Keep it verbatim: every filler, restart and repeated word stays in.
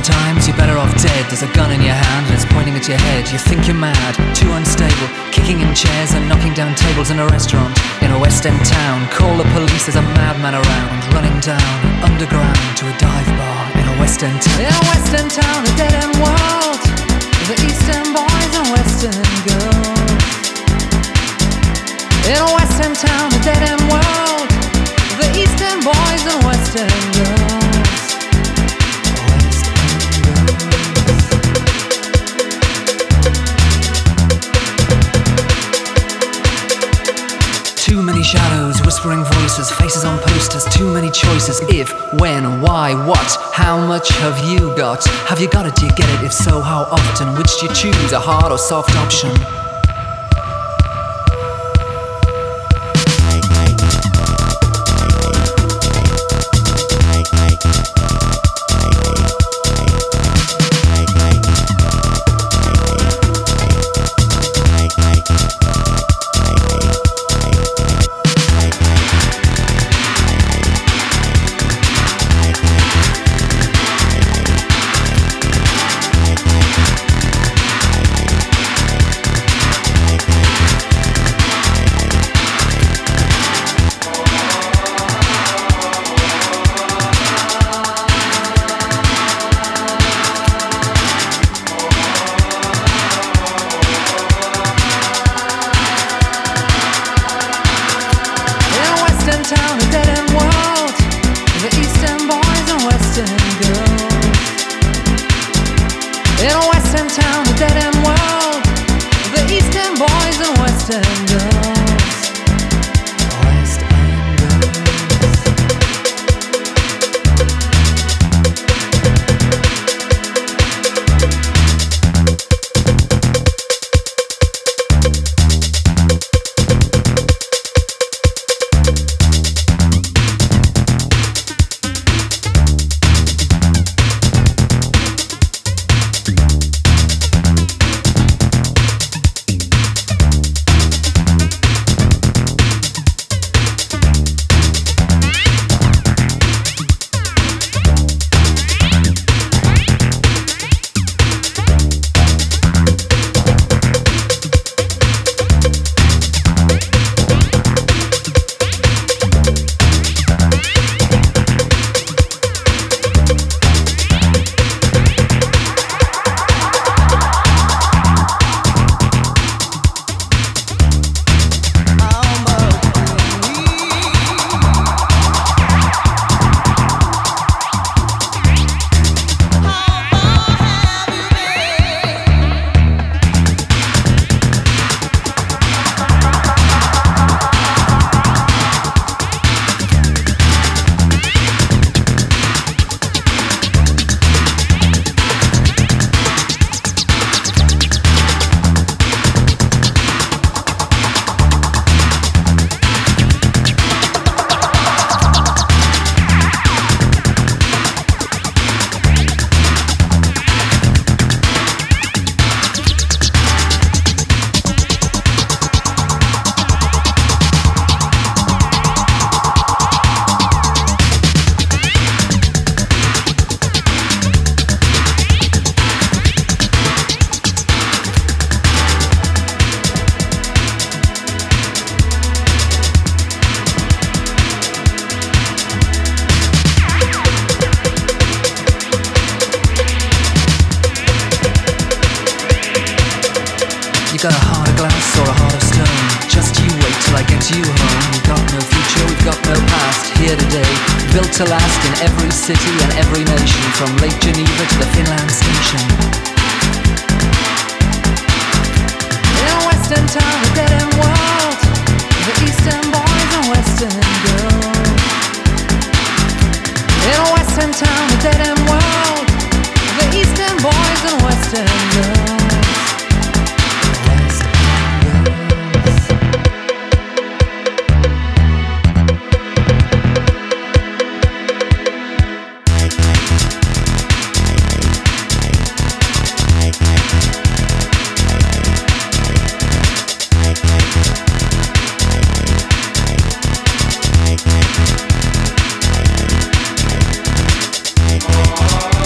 Sometimes you're better off dead. There's a gun in your hand and it's pointing at your head. You think you're mad, too unstable, kicking in chairs and knocking down tables in a restaurant in a West End town. Call the police, there's a madman around, running down underground to a dive bar in a West End town. In a West End town, a dead end world, with the Eastern boys and Western girls. In a West End town, a dead end world, with the Eastern boys and Western girls. Too many shadows, whispering voices, faces on posters, too many choices. If, when, why, what, how much have you got? Have you got it, do you get it? If so, how often? Which do you choose, a hard or soft option? Town, a dead end world, the Eastern boys and Western girls. In a Western town, a dead end world, the Eastern boys and Western girls. West End girls. You got a heart of glass or a heart of stone. Just you wait till I get you home. We've got no future, we've got no past. Here today, built to last in every city and every nation, from Lake Geneva to the Finland station. In a Western town, a dead end world, the Eastern boys and Western girls. In a Western town, a dead end world, the Eastern boys and Western girls. Oh,